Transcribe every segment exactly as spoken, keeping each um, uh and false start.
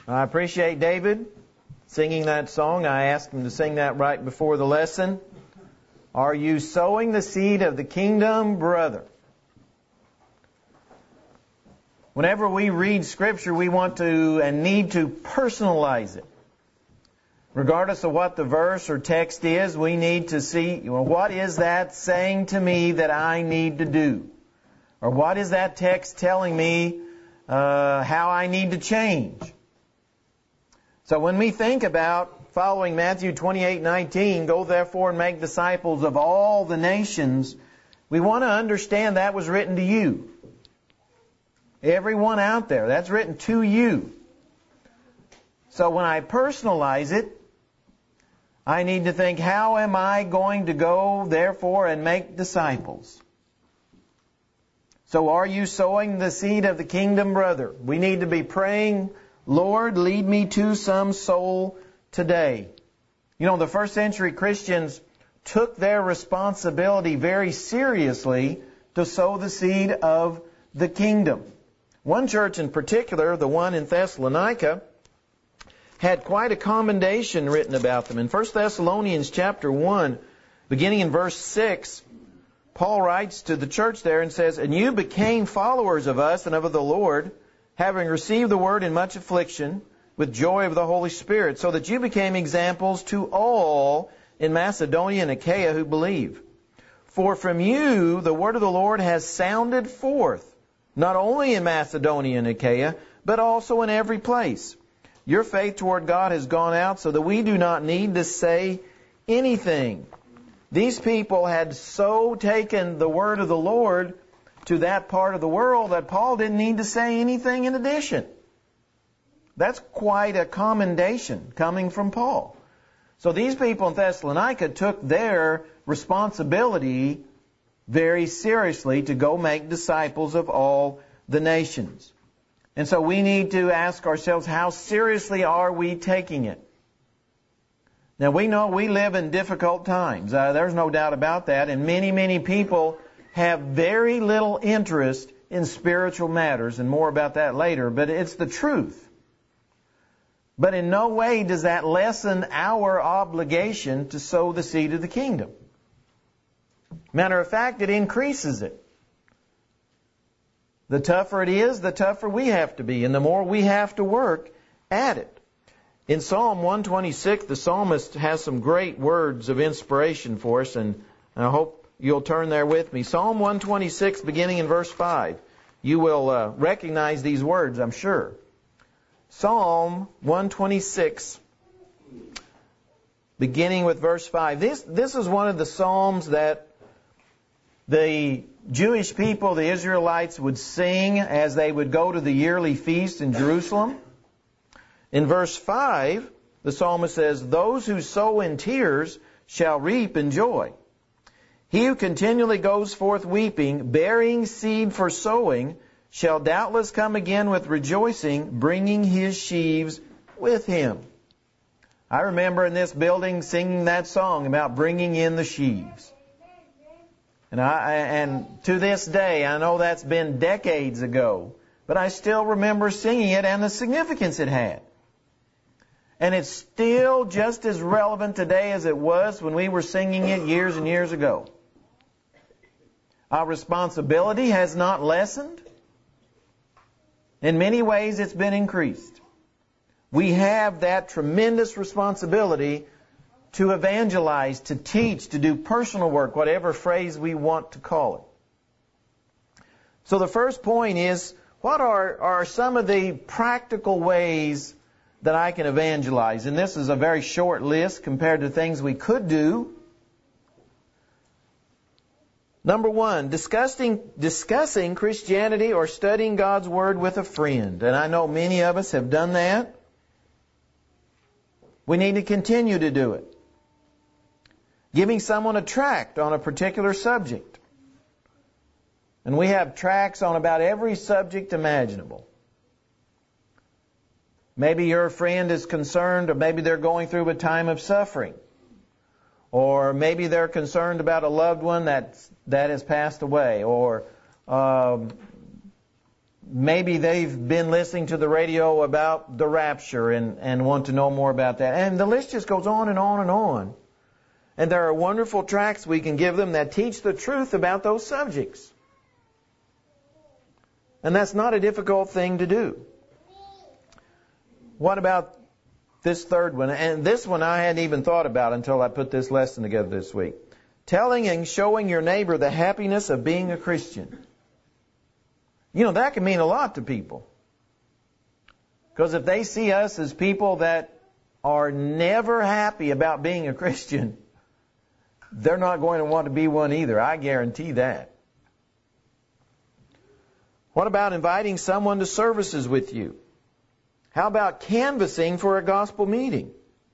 I appreciate David singing that song. I asked him to sing that right before the lesson. Are you sowing the seed of the kingdom, brother? Whenever we read Scripture, we want to and need to personalize it. Regardless of what the verse or text is, we need to see, well, what is that saying to me that I need to do? Or what is that text telling me uh, how I need to change? So when we think about following Matthew twenty-eight nineteen, go therefore and make disciples of all the nations, we want to understand that was written to you. Everyone out there, that's written to you. So when I personalize it, I need to think, how am I going to go therefore and make disciples? So are you sowing the seed of the kingdom, brother? We need to be praying, Lord, lead me to some soul today. You know, the first century Christians took their responsibility very seriously to sow the seed of the kingdom. One church in particular, the one in Thessalonica, had quite a commendation written about them. In First Thessalonians chapter one, beginning in verse six, Paul writes to the church there and says, "And you became followers of us and of the Lord, having received the word in much affliction, with joy of the Holy Spirit, so that you became examples to all in Macedonia and Achaia who believe. For from you the word of the Lord has sounded forth, not only in Macedonia and Achaia, but also in every place. Your faith toward God has gone out, so that we do not need to say anything." These people had so taken the word of the Lord to that part of the world that Paul didn't need to say anything in addition. That's quite a commendation coming from Paul. So these people in Thessalonica took their responsibility very seriously to go make disciples of all the nations. And so we need to ask ourselves, how seriously are we taking it? Now we know we live in difficult times. Uh, there's no doubt about that. And many, many people have very little interest in spiritual matters, and more about that later. But it's the truth. But in no way does that lessen our obligation to sow the seed of the kingdom. Matter of fact, it increases it. The tougher it is, the tougher we have to be, and the more we have to work at it. In Psalm one twenty-six, the psalmist has some great words of inspiration for us, and I hope you'll turn there with me. Psalm one twenty-six, beginning in verse five. You will uh, recognize these words, I'm sure. Psalm one twenty-six, beginning with verse five. This, this is one of the psalms that the Jewish people, the Israelites, would sing as they would go to the yearly feast in Jerusalem. In verse five, the psalmist says, "Those who sow in tears shall reap in joy. He who continually goes forth weeping, bearing seed for sowing, shall doubtless come again with rejoicing, bringing his sheaves with him." I remember in this building singing that song about bringing in the sheaves. And I, and to this day, I know that's been decades ago, but I still remember singing it and the significance it had. And it's still just as relevant today as it was when we were singing it years and years ago. Our responsibility has not lessened. In many ways, it's been increased. We have that tremendous responsibility to evangelize, to teach, to do personal work, whatever phrase we want to call it. So the first point is, what are, are some of the practical ways that I can evangelize? And this is a very short list compared to things we could do. Number one, discussing, discussing Christianity or studying God's Word with a friend. And I know many of us have done that. We need to continue to do it. Giving someone a tract on a particular subject. And we have tracts on about every subject imaginable. Maybe your friend is concerned, or maybe they're going through a time of suffering. Or maybe they're concerned about a loved one that's, that has passed away. Or um, maybe they've been listening to the radio about the rapture and, and want to know more about that. And the list just goes on and on and on. And there are wonderful tracts we can give them that teach the truth about those subjects. And that's not a difficult thing to do. What about this third one? And this one I hadn't even thought about until I put this lesson together this week. Telling and showing your neighbor the happiness of being a Christian. You know, that can mean a lot to people. Because if they see us as people that are never happy about being a Christian, they're not going to want to be one either. I guarantee that. What about inviting someone to services with you? How about canvassing for a gospel meeting?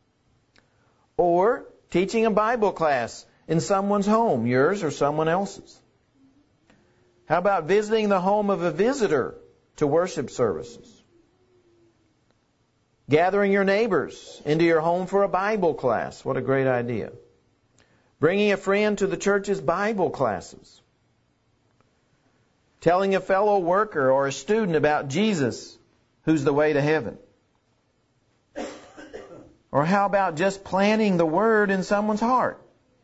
Or teaching a Bible class in someone's home, yours or someone else's? How about visiting the home of a visitor to worship services? Gathering your neighbors into your home for a Bible class. What a great idea. Bringing a friend to the church's Bible classes. Telling a fellow worker or a student about Jesus, who's the way to heaven. Or how about just planting the Word in someone's heart?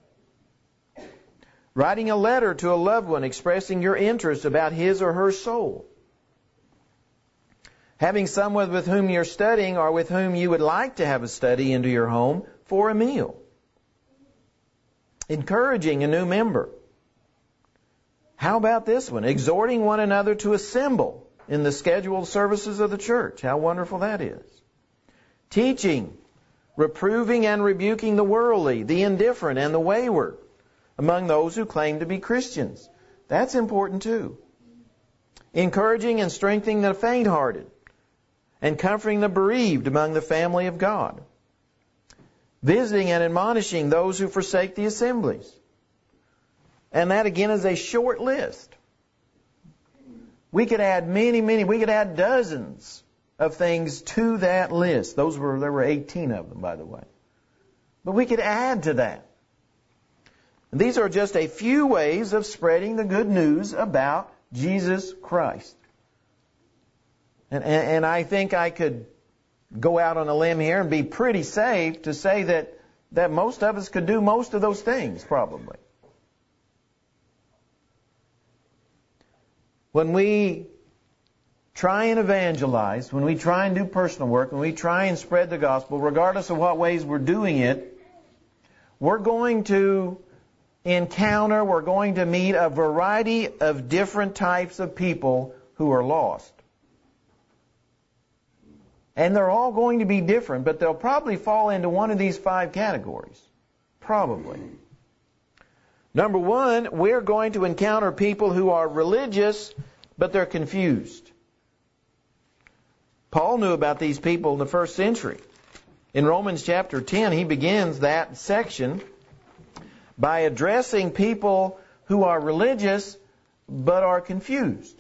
Writing a letter to a loved one expressing your interest about his or her soul. Having someone with whom you're studying or with whom you would like to have a study into your home for a meal. Encouraging a new member. How about this one? Exhorting one another to assemble in the scheduled services of the church. How wonderful that is. Teaching, reproving and rebuking the worldly, the indifferent, and the wayward among those who claim to be Christians. That's important too. Encouraging and strengthening the faint-hearted and comforting the bereaved among the family of God. Visiting and admonishing those who forsake the assemblies. And that again is a short list. We could add many, many, we could add dozens of things to that list. Those were, there were eighteen of them, by the way. But we could add to that. These are just a few ways of spreading the good news about Jesus Christ. And, and, and I think I could go out on a limb here and be pretty safe to say that, that most of us could do most of those things, probably. When we try and evangelize, when we try and do personal work, when we try and spread the gospel, regardless of what ways we're doing it, we're going to encounter, we're going to meet a variety of different types of people who are lost. And they're all going to be different, but they'll probably fall into one of these five categories. Probably. Number one, we're going to encounter people who are religious, but they're confused. Paul knew about these people in the first century. In Romans chapter ten, he begins that section by addressing people who are religious, but are confused.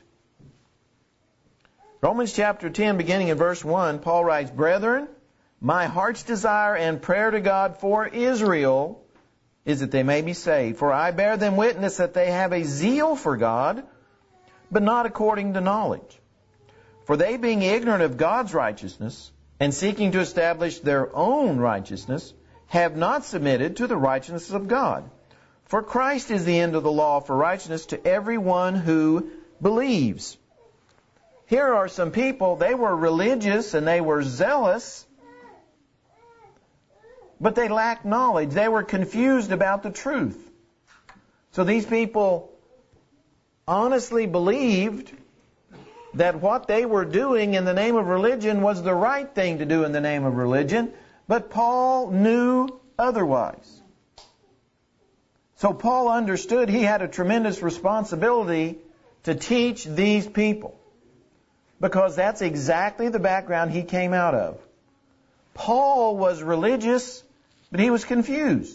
Romans chapter ten, beginning in verse one, Paul writes, "Brethren, my heart's desire and prayer to God for Israel is that they may be saved. For I bear them witness that they have a zeal for God, but not according to knowledge. For they, being ignorant of God's righteousness, and seeking to establish their own righteousness, have not submitted to the righteousness of God. For Christ is the end of the law for righteousness to everyone who believes." Here are some people, they were religious and they were zealous, but they lacked knowledge. They were confused about the truth. So these people honestly believed that what they were doing in the name of religion was the right thing to do in the name of religion, but Paul knew otherwise. So Paul understood he had a tremendous responsibility to teach these people, because that's exactly the background he came out of. Paul was religious, but he was confused.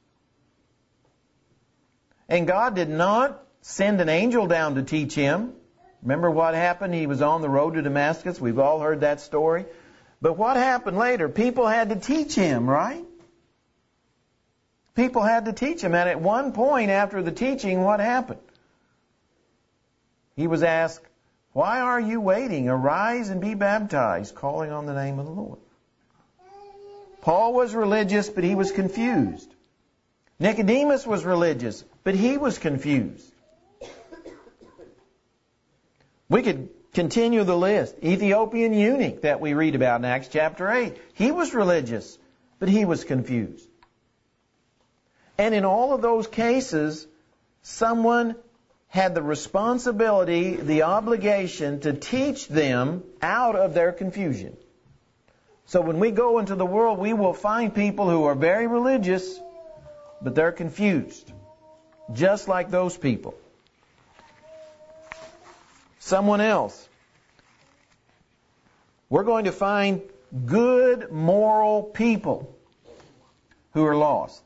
And God did not send an angel down to teach him. Remember what happened? He was on the road to Damascus. We've all heard that story. But what happened later? People had to teach him, right? People had to teach him. And at one point after the teaching, what happened? He was asked, Why are you waiting? Arise and be baptized, calling on the name of the Lord. Paul was religious, but he was confused. Nicodemus was religious, but he was confused. We could continue the list. Ethiopian eunuch that we read about in Acts chapter eight. He was religious, but he was confused. And in all of those cases, someone had the responsibility, the obligation to teach them out of their confusion. So when we go into the world, we will find people who are very religious, but they're confused, just like those people. Someone else. We're going to find good, moral people who are lost.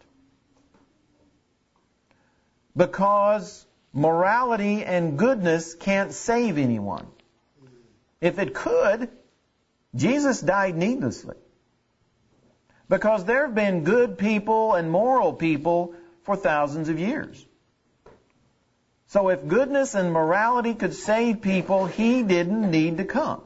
Because morality and goodness can't save anyone. If it could, Jesus died needlessly. Because there have been good people and moral people for thousands of years. So if goodness and morality could save people, He didn't need to come.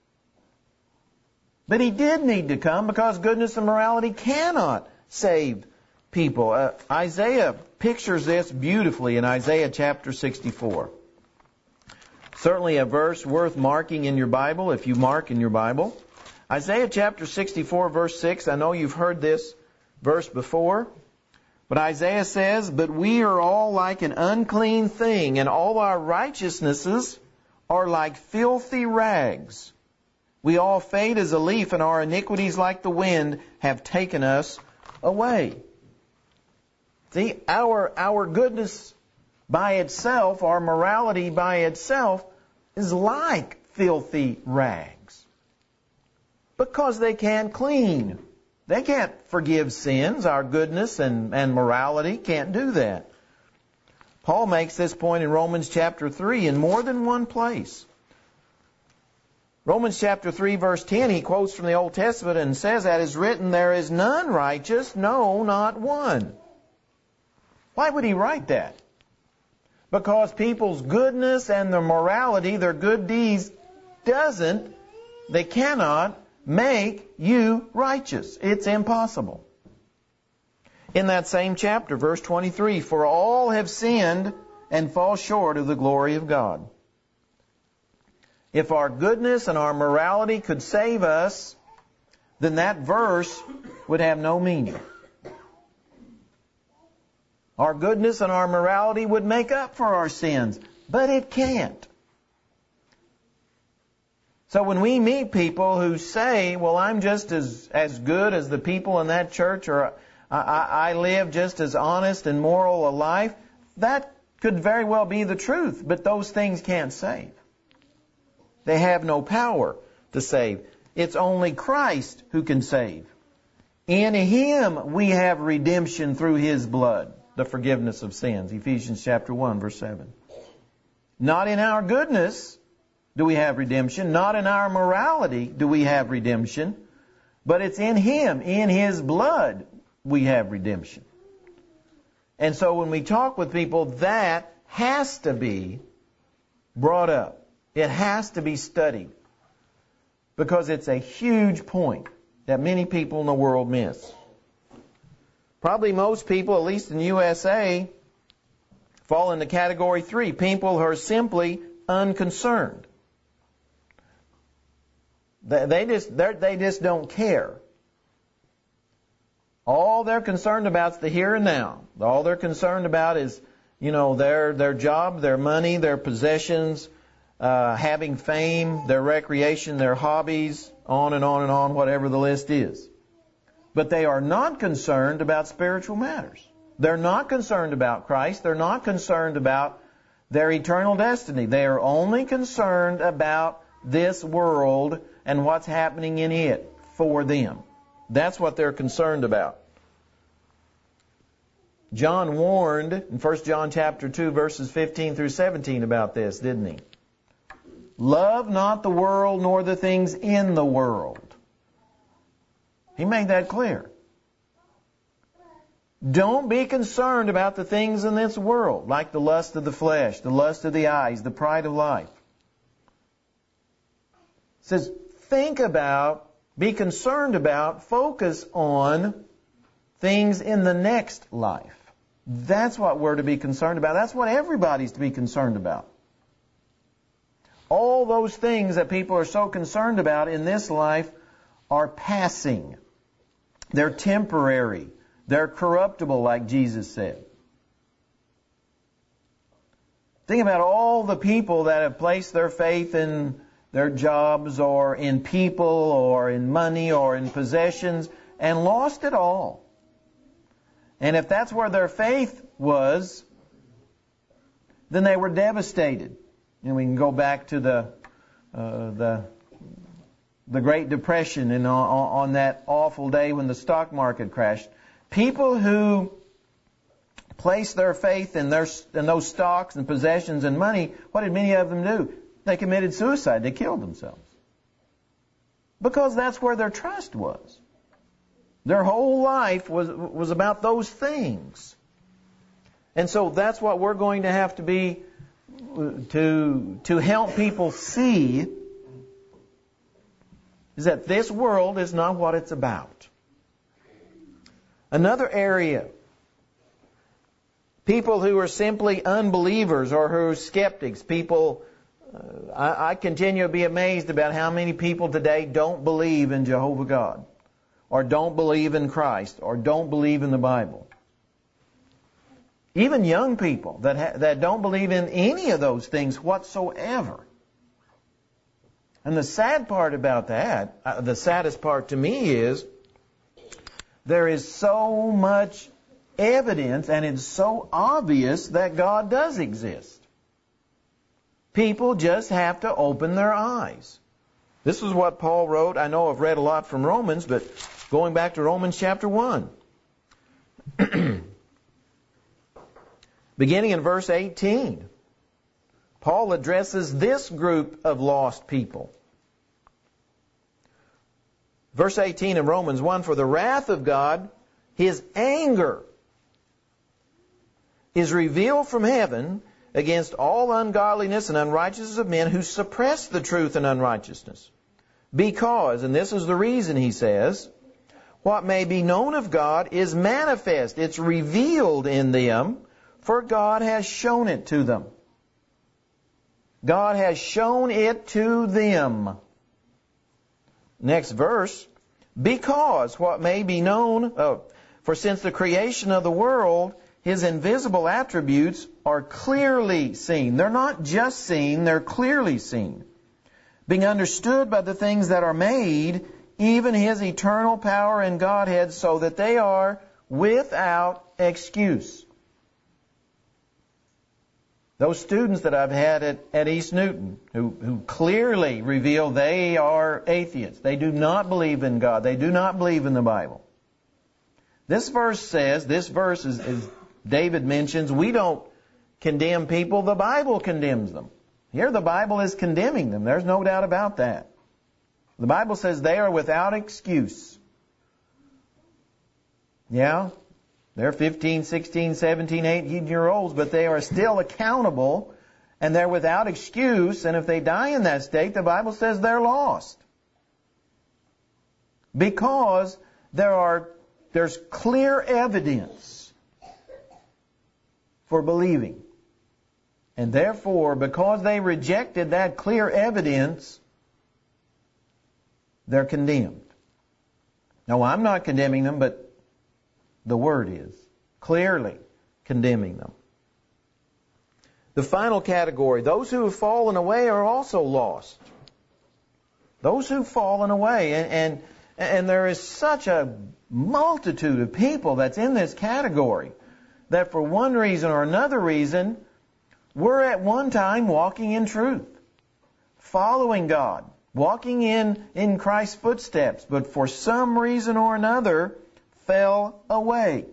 But He did need to come because goodness and morality cannot save people. Uh, Isaiah pictures this beautifully in Isaiah chapter sixty-four. Certainly a verse worth marking in your Bible, if you mark in your Bible. Isaiah chapter sixty-four, verse six. I know you've heard this verse before. But Isaiah says, "But we are all like an unclean thing, and all our righteousnesses are like filthy rags. We all fade as a leaf, and our iniquities like the wind have taken us away." See, our, our goodness by itself, our morality by itself, is like filthy rags. Because they can't clean. They can't forgive sins. Our goodness and, and morality can't do that. Paul makes this point in Romans chapter three in more than one place. Romans chapter three, verse ten, he quotes from the Old Testament and says, "That is written, there is none righteous, no, not one." Why would he write that? Because people's goodness and their morality, their good deeds, doesn't, they cannot make you righteous. It's impossible. In that same chapter, verse twenty-three, "For all have sinned and fall short of the glory of God." If our goodness and our morality could save us, then that verse would have no meaning. Our goodness and our morality would make up for our sins, but it can't. So when we meet people who say, "Well, I'm just as, as good as the people in that church," or I, I, I live just as honest and moral a life, that could very well be the truth, but those things can't save. They have no power to save. It's only Christ who can save. In Him we have redemption through His blood, the forgiveness of sins. Ephesians chapter one, verse seven. Not in our goodness do we have redemption. Not in our morality do we have redemption. But it's in Him, in His blood, we have redemption. And so when we talk with people, that has to be brought up. It has to be studied. Because it's a huge point that many people in the world miss. Probably most people, at least in the U S A, fall into category three. People who are simply unconcerned. They just, they just don't care. All they're concerned about is the here and now. All they're concerned about is, you know, their their job, their money, their possessions, uh, having fame, their recreation, their hobbies, on and on and on, whatever the list is. But they are not concerned about spiritual matters. They're not concerned about Christ. They're not concerned about their eternal destiny. They are only concerned about this world and what's happening in it for them. That's what they're concerned about. John warned in First John chapter two, verses fifteen through seventeen about this, didn't he? "Love not the world nor the things in the world." He made that clear. Don't be concerned about the things in this world, like the lust of the flesh, the lust of the eyes, the pride of life. says, think about, be concerned about, focus on things in the next life. That's what we're to be concerned about. That's what everybody's to be concerned about. All those things that people are so concerned about in this life are passing. They're temporary. They're corruptible, like Jesus said. Think about all the people that have placed their faith in their jobs or in people or in money or in possessions and lost it all. And if that's where their faith was, then they were devastated. And we can go back to the uh, the the Great Depression and on, on that awful day when the stock market crashed. People who placed their faith in their in those stocks and possessions and money, what did many of them do? They committed suicide. They killed themselves. Because that's where their trust was. Their whole life was was about those things. And so that's what we're going to have to be to to help people see, is that this world is not what it's about. Another area, people who are simply unbelievers or who are skeptics, people, uh, I, I continue to be amazed about how many people today don't believe in Jehovah God, or don't believe in Christ, or don't believe in the Bible. Even young people that ha- that don't believe in any of those things whatsoever. And the sad part about that, uh, the saddest part to me is, there is so much evidence and it's so obvious that God does exist. People just have to open their eyes. This is what Paul wrote. I know I've read a lot from Romans, but going back to Romans chapter one. Beginning in verse eighteen, Paul addresses this group of lost people. Verse eighteen in Romans one, for the wrath of God, His anger, is revealed from heaven against all ungodliness and unrighteousness of men who suppress the truth in unrighteousness. Because, and this is the reason he says, what may be known of God is manifest. It's revealed in them, for God has shown it to them. God has shown it to them. Next verse, because what may be known, oh, for since the creation of the world, His invisible attributes are clearly seen. They're not just seen, they're clearly seen. Being understood by the things that are made, even His eternal power and Godhead, so that they are without excuse. Those students that I've had at, at East Newton, who, who clearly reveal they are atheists. They do not believe in God. They do not believe in the Bible. This verse says, this verse is, is David mentions, we don't condemn people, the Bible condemns them. Here the Bible is condemning them. There's no doubt about that. The Bible says they are without excuse. Yeah, they're fifteen, sixteen, seventeen, eighteen year olds, but they are still accountable and they're without excuse. And if they die in that state, the Bible says they're lost. Because there are, there's clear evidence for believing. And therefore, because they rejected that clear evidence, they're condemned. Now, I'm not condemning them, but the Word is clearly condemning them. The final category, those who have fallen away are also lost. Those who've fallen away, and, and, and there is such a multitude of people that's in this category that for one reason or another reason, were at one time walking in truth, following God, walking in, in Christ's footsteps, but for some reason or another fell away.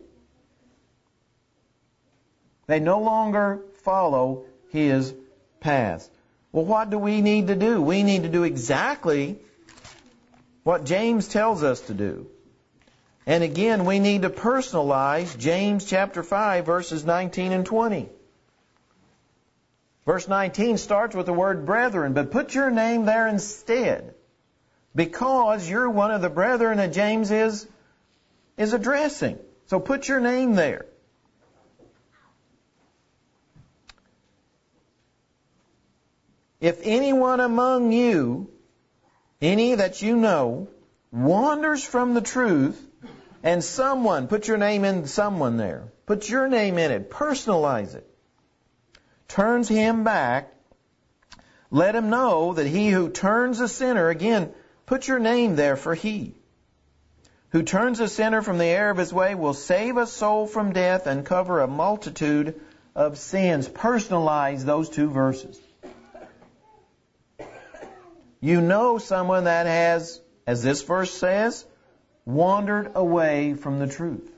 They no longer follow His path. Well, what do we need to do? We need to do exactly what James tells us to do. And again, we need to personalize James chapter five, verses nineteen and twenty. Verse nineteen starts with the word brethren, but put your name there instead. because you're one of the brethren that James is, is addressing. So put your name there. If anyone among you, any that you know, wanders from the truth, and someone, put your name in someone there, put your name in it, personalize it, turns him back, let him know that he who turns a sinner, again, put your name there for he, who turns a sinner from the error of his way will save a soul from death and cover a multitude of sins. Personalize those two verses. You know someone that has, as this verse says, wandered away from the truth.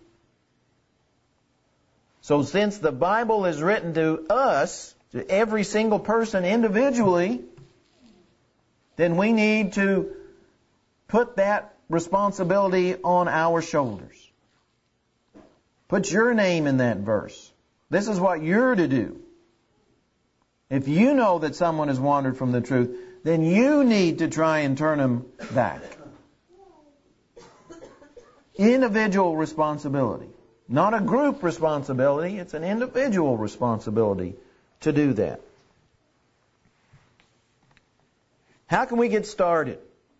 So since the Bible is written to us, to every single person individually, then we need to put that responsibility on our shoulders. Put your name in that verse. This is what you're to do. If you know that someone has wandered from the truth, then you need to try and turn them back. Individual responsibility. Not a group responsibility, it's an individual responsibility to do that. How can we get started?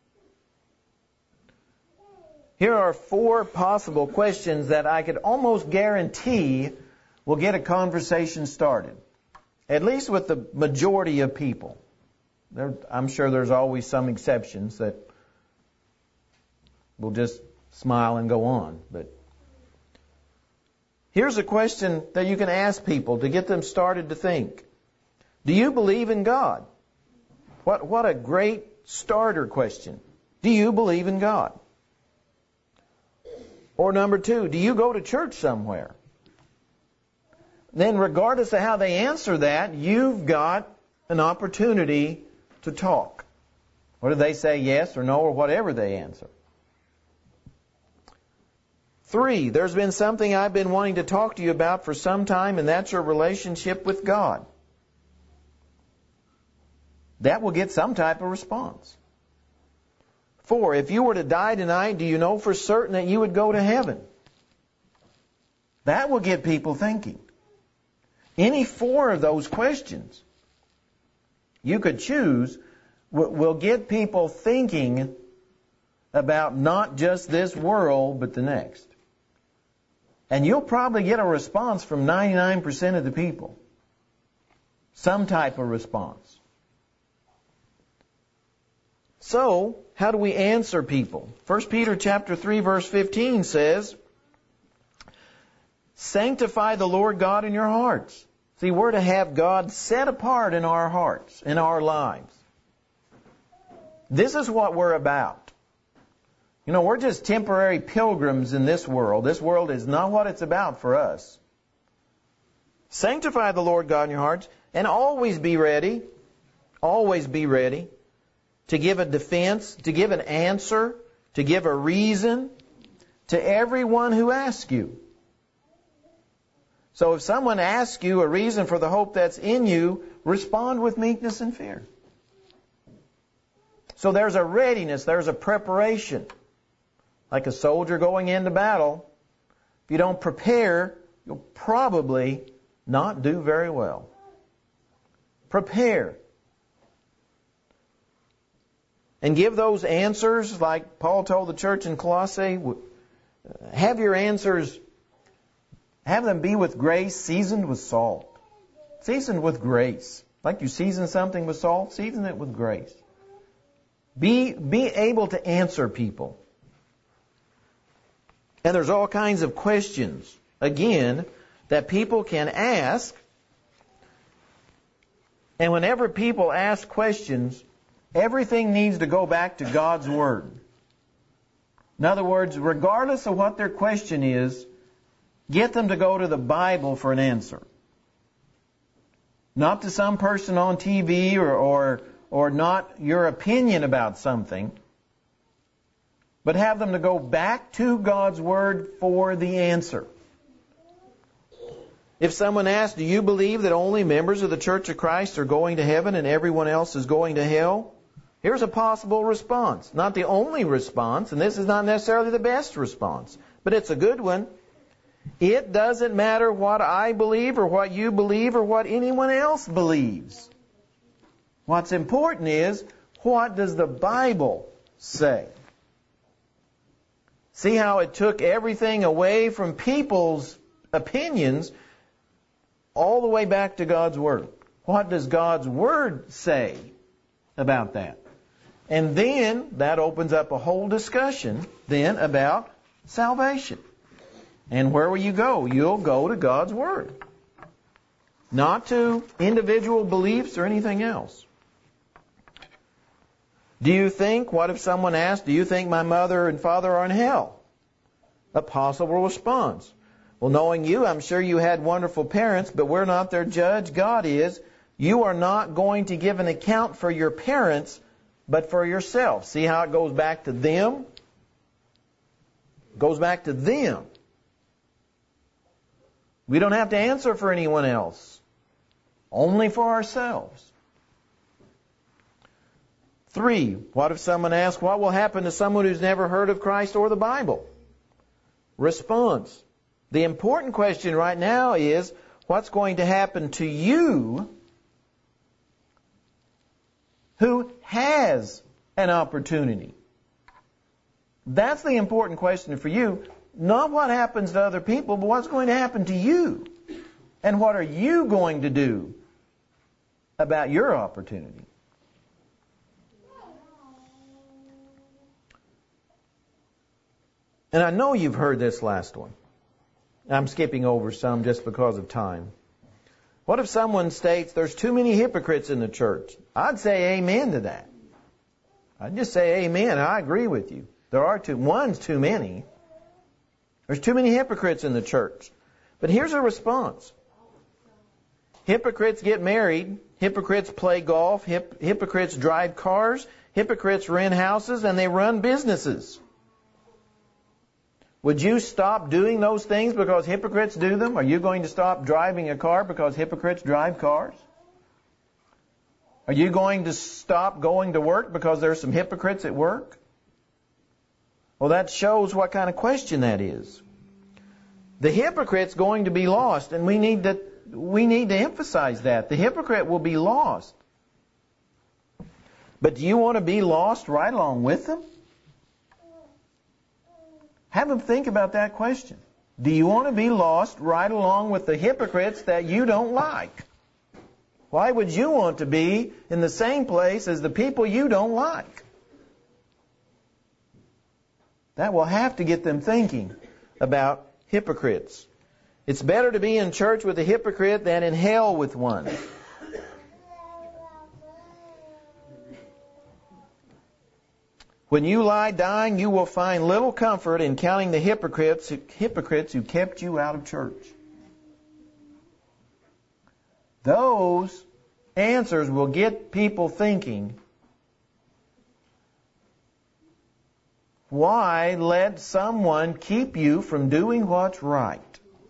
Here are four possible questions that I could almost guarantee will get a conversation started. At least with the majority of people. There, I'm sure there's always some exceptions that will just smile and go on. But here's a question that you can ask people to get them started to think. Do you believe in God? What, what a great starter question. Do you believe in God? Or number two, do you go to church somewhere? Then regardless of how they answer that, you've got an opportunity to talk. Whether they say yes or no or whatever they answer. Three, there's been something I've been wanting to talk to you about for some time, and that's your relationship with God. That will get some type of response. Four, if you were to die tonight, do you know for certain that you would go to heaven? That will get people thinking. Any four of those questions you could choose will get people thinking about not just this world, but the next. And you'll probably get a response from ninety-nine percent of the people. Some type of response. So, how do we answer people? First Peter chapter three verse fifteen says, sanctify the Lord God in your hearts. See, we're to have God set apart in our hearts, in our lives. This is what we're about. You know, we're just temporary pilgrims in this world. This world is not what it's about for us. Sanctify the Lord God in your hearts, and always be ready, always be ready to give a defense, to give an answer, to give a reason to everyone who asks you. So if someone asks you a reason for the hope that's in you, respond with meekness and fear. So there's a readiness, there's a preparation. Like a soldier going into battle, if you don't prepare, you'll probably not do very well. Prepare. And give those answers like Paul told the church in Colossae. Have your answers, have them be with grace, seasoned with salt. Seasoned with grace. Like you season something with salt, season it with grace. Be, be able to answer people. And there's all kinds of questions, again, that people can ask. And whenever people ask questions, everything needs to go back to God's Word. In other words, regardless of what their question is, get them to go to the Bible for an answer. Not to some person on T V or, or, or not your opinion about something, but have them to go back to God's Word for the answer. If someone asks, do you believe that only members of the Church of Christ are going to heaven and everyone else is going to hell? Here's a possible response. Not the only response, and this is not necessarily the best response, but it's a good one. It doesn't matter what I believe or what you believe or what anyone else believes. What's important is, what does the Bible say? See how it took everything away from people's opinions all the way back to God's Word. What does God's Word say about that? And then that opens up a whole discussion then about salvation. And where will you go? You'll go to God's Word. Not to individual beliefs or anything else. Do you think, what if someone asked, do you think my mother and father are in hell? A possible response. Well, knowing you, I'm sure you had wonderful parents, but we're not their judge. God is. You are not going to give an account for your parents, but for yourself. See how it goes back to them? It goes back to them. We don't have to answer for anyone else. Only for ourselves. Three, what if someone asks, what will happen to someone who's never heard of Christ or the Bible? Response. The important question right now is, what's going to happen to you who has an opportunity? That's the important question for you. Not what happens to other people, but what's going to happen to you. And what are you going to do about your opportunity? And I know you've heard this last one. I'm skipping over some just because of time. What if someone states there's too many hypocrites in the church? I'd say amen to that. I'd just say amen. I agree with you. There are two. One's too many. There's too many hypocrites in the church. But here's a response. Hypocrites get married. Hypocrites play golf. Hip, hypocrites drive cars. Hypocrites rent houses, and they run businesses. Would you stop doing those things because hypocrites do them? Are you going to stop driving a car because hypocrites drive cars? Are you going to stop going to work because there's some hypocrites at work? Well, that shows what kind of question that is. The hypocrite's going to be lost, and we need to we need to emphasize that. The hypocrite will be lost. But do you want to be lost right along with them? Have them think about that question. Do you want to be lost right along with the hypocrites that you don't like? Why would you want to be in the same place as the people you don't like? That will have to get them thinking about hypocrites. It's better to be in church with a hypocrite than in hell with one. When you lie dying, you will find little comfort in counting the hypocrites, hypocrites who kept you out of church. Those answers will get people thinking, why let someone keep you from doing what's right?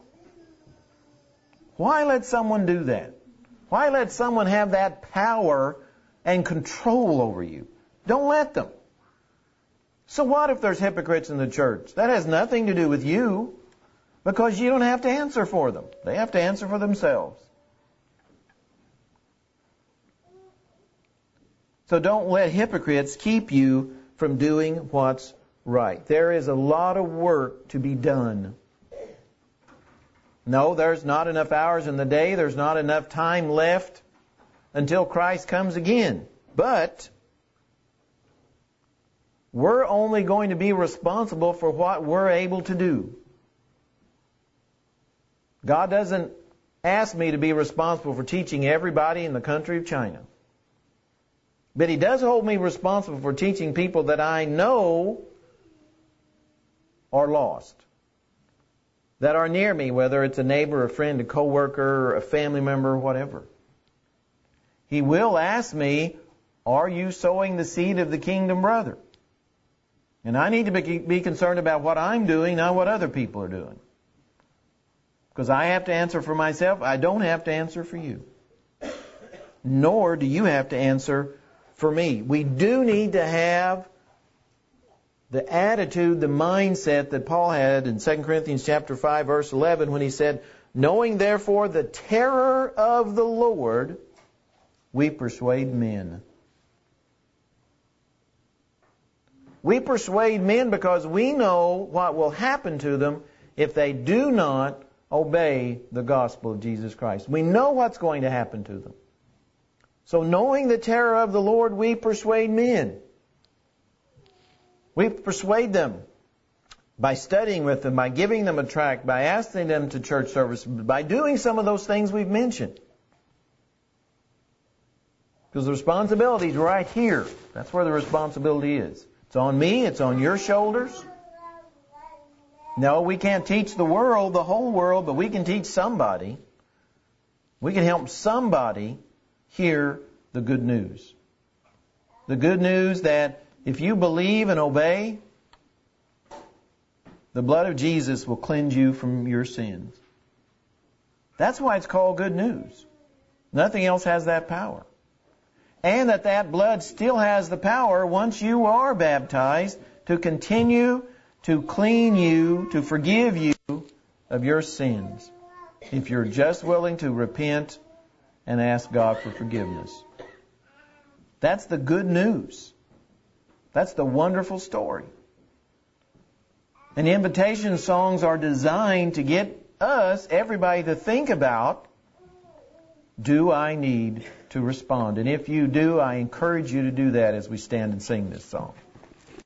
Why let someone do that? Why let someone have that power and control over you? Don't let them. So what if there's hypocrites in the church? That has nothing to do with you, because you don't have to answer for them. They have to answer for themselves. So don't let hypocrites keep you from doing what's right. There is a lot of work to be done. No, there's not enough hours in the day. There's not enough time left until Christ comes again. But we're only going to be responsible for what we're able to do. God doesn't ask me to be responsible for teaching everybody in the country of China. But He does hold me responsible for teaching people that I know are lost, that are near me, whether it's a neighbor, a friend, a coworker, a family member, whatever. He will ask me, are you sowing the seed of the kingdom, brother? And I need to be, be concerned about what I'm doing, not what other people are doing. Because I have to answer for myself. I don't have to answer for you. Nor do you have to answer for me. We do need to have the attitude, the mindset that Paul had in Second Corinthians chapter five, verse eleven, when he said, knowing therefore the terror of the Lord, we persuade men. We persuade men because we know what will happen to them if they do not obey the gospel of Jesus Christ. We know what's going to happen to them. So knowing the terror of the Lord, we persuade men. We persuade them by studying with them, by giving them a tract, by asking them to church service, by doing some of those things we've mentioned. Because the responsibility is right here. That's where the responsibility is. It's on me, it's on your shoulders. No, we can't teach the world, the whole world, but we can teach somebody. We can help somebody hear the good news. The good news that if you believe and obey, the blood of Jesus will cleanse you from your sins. That's why it's called good news. Nothing else has that power. And that that blood still has the power, once you are baptized, to continue to clean you, to forgive you of your sins, if you're just willing to repent and ask God for forgiveness. That's the good news. That's the wonderful story. And the invitation songs are designed to get us, everybody, to think about, do I need to respond? And if you do, I encourage you to do that as we stand and sing this song.